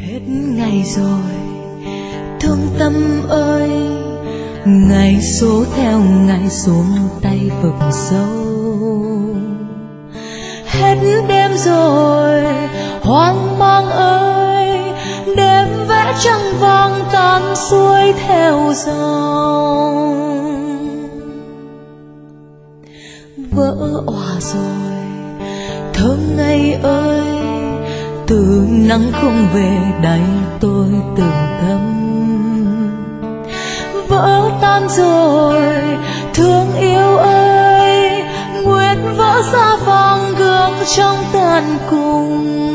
Hết ngày rồi thương tâm ơi, ngày số theo ngày xuống tay vực sâu. Hết đêm rồi hoang mang ơi, đêm vẽ trăng vàng tan xuôi theo dòng. Vỡ òa rồi thơm ngày ơi, từ nắng không về đáy tôi từng thầm. Vỡ tan rồi thương yêu ơi, nguyện vỡ ra vàng gương trong tàn cùng.